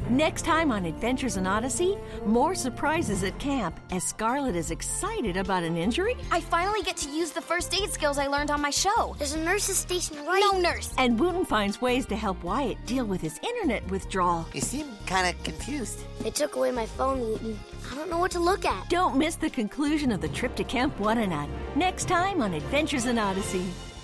Next time on Adventures in Odyssey, more surprises at camp as Scarlet is excited about an injury. I finally get to use the first aid skills I learned on my show. There's a nurse's station right... No nurse. And Wooten finds ways to help Wyatt deal with his internet withdrawal. You seem kind of confused. They took away my phone, Wooten. I don't know what to look at. Don't miss the conclusion of the trip to Camp Whatnot next time on Adventures in Odyssey.